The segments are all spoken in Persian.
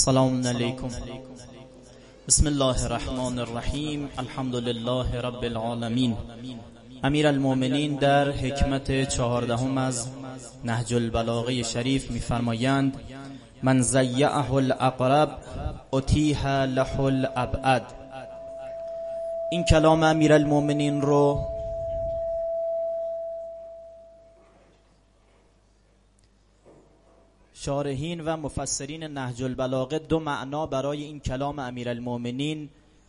سلام علیکم. بسم الله الرحمن الرحیم. الحمد لله رب العالمین. امیر المؤمنین در حکمت 14 از نهج البلاغه شریف می‌فرمایند: من ضیعه الاقرب اتیح له الابعد. این کلام امیر المؤمنین رو شارحین و مفسرین نهج البلاغه دو معنا برای این کلام امیرالمؤمنین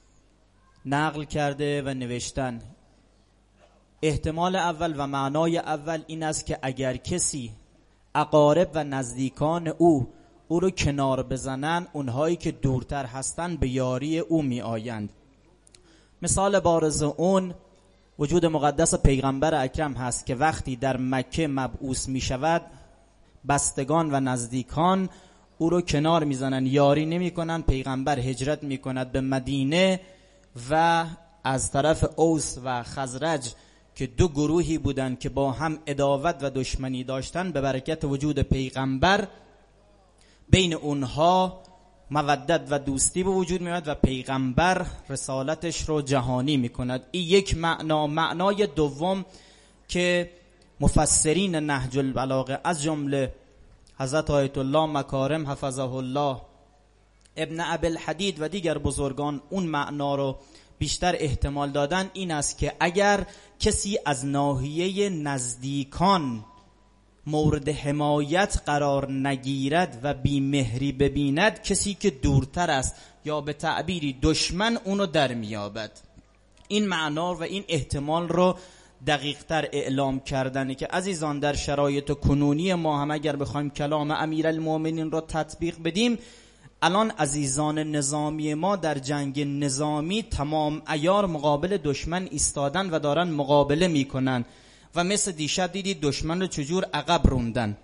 نقل کرده و نوشتن. احتمال اول و معنای اول این است که اگر کسی اقارب و نزدیکان او رو کنار بزنن، اونهایی که دورتر هستن به یاری او می آیند. مثال بارز اون وجود مقدس پیغمبر اکرم هست که وقتی در مکه مبعوث می شود، بستگان و نزدیکان او رو کنار میزنن، یاری نمی کنن. پیغمبر هجرت می کند به مدینه و از طرف اوس و خزرج که دو گروهی بودن که با هم عداوت و دشمنی داشتن، به برکت وجود پیغمبر بین اونها مودت و دوستی به وجود می آید و پیغمبر رسالتش رو جهانی می کند. این یک معنا. معنای دوم که مفسرین نهج البلاغه از جمله حضرت آیت الله مکارم حفظه الله، ابن ابی الحدید و دیگر بزرگان اون معنا رو بیشتر احتمال دادن، این است که اگر کسی از ناحیه نزدیکان مورد حمایت قرار نگیرد و بیمهری ببیند، کسی که دورتر است یا به تعبیری دشمن اونو در میابد. این معنا و این احتمال رو دقیق تر اعلام کردنه که عزیزان در شرایط کنونی ما هم اگر بخوایم کلام امیرالمؤمنین رو تطبیق بدیم، الان عزیزان نظامی ما در جنگ نظامی تمام عیار مقابل دشمن ایستادن و دارن مقابله میکنن و مثل دیشب دیدید دشمن رو چجور عقب روندن.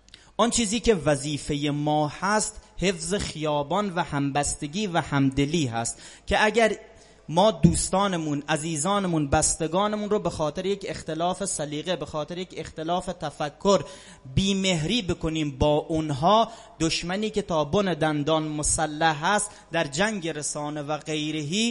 آن چیزی که وظیفه ما هست حفظ خیابان و همبستگی و همدلی هست که اگر ما دوستانمون، عزیزانمون، بستگانمون رو به خاطر یک اختلاف سلیقه، به خاطر یک اختلاف تفکر بیمهری بکنیم با اونها، دشمنی که تا بن دندان مسلح هست در جنگ رسانه و غیرهی،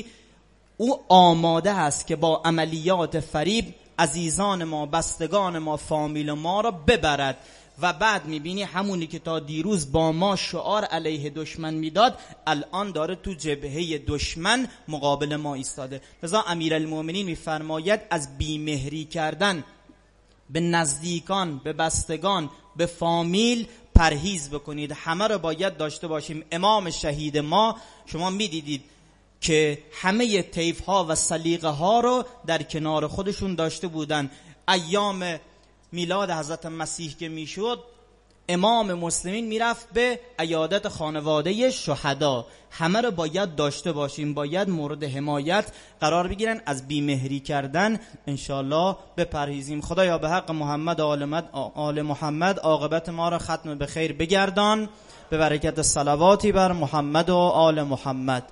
او آماده هست که با عملیات فریب عزیزان ما، بستگان ما، فامیل ما رو ببرد و بعد میبینی همونی که تا دیروز با ما شعار علیه دشمن میداد الان داره تو جبهه دشمن مقابل ما ایستاده. لذا امیرالمؤمنین میفرماید از بیمهری کردن به نزدیکان، به بستگان، به فامیل پرهیز بکنید. همه رو باید داشته باشیم. امام شهید ما شما میدیدید که همه طیف ها و سلیقه ها رو در کنار خودشون داشته بودن. ایام میلاد حضرت مسیح که میشد، امام مسلمین میرفت به عیادت خانواده شهدا. همه رو باید داشته باشیم، باید مورد حمایت قرار بگیرن. از بیمهری کردن انشالله بپرهیزیم. خدایا به حق محمد آل محمد عاقبت ما را ختم به خیر بگردان، به برکت صلواتی بر محمد و آل محمد.